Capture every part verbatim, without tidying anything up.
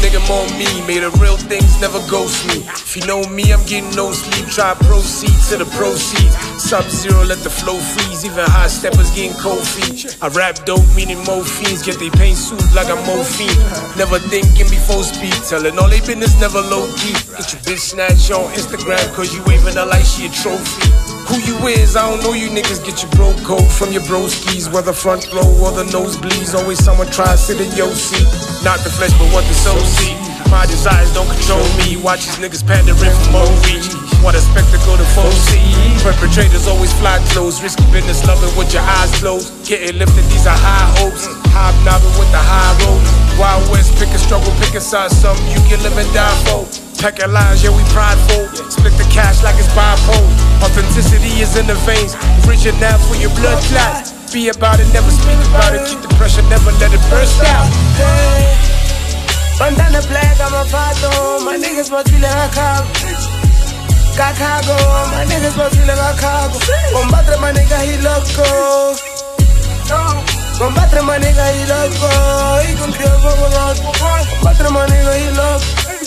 nigga more me. Made of real things never ghost me. If you know me, I'm getting no sleep. Try proceed to the proceeds. Sub-zero, let the flow freeze. Even high steppers getting cold feet. I rap dope, meaning more fiends. Get they paint suit like I'm morphine. Never thinking before speed. Telling all they business, never low key. Get your bitch snatch on Instagram, cause you waving her like she a trophy. Who you is, I don't know you niggas. Get your bro code from your broskies. Whether front row or the nosebleeds. Always someone try to sit in your seat. Not the flesh, but what the soul see. My desires don't control me. Watch these niggas pandering for more reach. What a spectacle to foes see. Perpetrators always fly close. Risky business, loving with your eyes closed. Getting lifted, these are high hopes. Hobnobbing with the high road. Wild West, pick a struggle, pick a side. Something you can live and die for. Pecking lines, yeah, we prideful. Split the cash like it's bipolar. Authenticity is in the veins. Reaching out for your blood clot. Be about it, never speak about it. Keep the pressure, never let it burst out. Bandana black, I'm a fato. My niggas must feel like a cop. Kakago, my niggas must feel like a cop. Combatre my nigga, he loco. Combatre my nigga, he loco. He gon' kill for a lot. Combatre my nigga, he loco.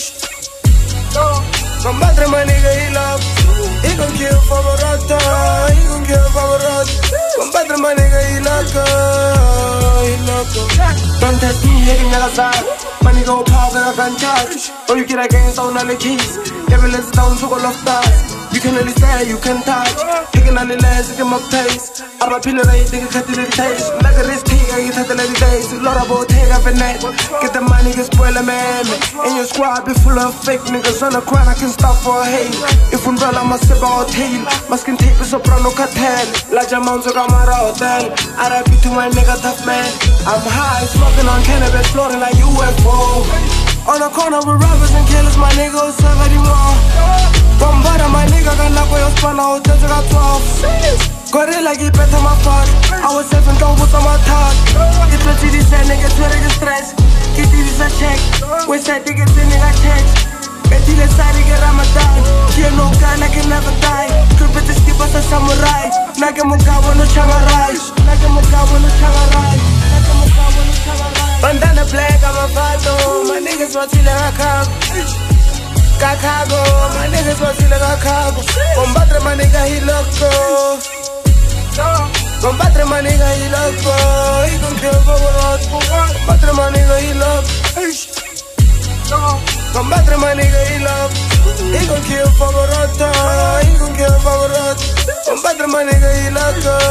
Combatre my nigga, he loco. He gon' kill for a lot. He gon' kill for a lot. Combatre my nigga, he loco. He loco. Don't test me, he can never side. Money go pop and I can charge. Or you get against on all the keys. Never let it down to all of stars. You can only say you can touch. Taking all the legs, you my pace. I'm a pillar, I think I cut the taste. Like a risk, I get the lady days. Lot of both take up a net. Get the money, get spoil a man. And your squad be full of fake niggas on the ground. I can stop for a hate. If I'm real, I'm a sip out tail. My skin tape is soprano cartel. Large amounts of Gamara hotel. R I P to my nigga tough man. I'm high, smoking on cannabis, floating like U F O. On the corner with robbers and killers, my nigga was seventy-one. Bombada, my nigga got knocked by your spana, hotel to got twelve. Gorilla, get better my fuck. I was seven, don't put on my talk. Get the T D said, nigga, swear get stress. Get this a check. West side, nigga, send nigga text. Bet you decide to get Ramadan. Kill no guy, I can never die. Could be the skip as a samurai. Naga mukawa no changarai. Naga mukawa no changarai. Naga mukawa no changarai. Bandana black, I'm a fato. My niggas want to feel like a cop. Kakago, my niggas want to feel like a cop. Combatre my nigga, he loco. Combatre my nigga, he loco. He gon' kill for a lot. Combatre my nigga, he loco. Combatre my nigga, he loco. He gon' kill for a lot. He gon' kill for a lot. Combatre my nigga, he loco.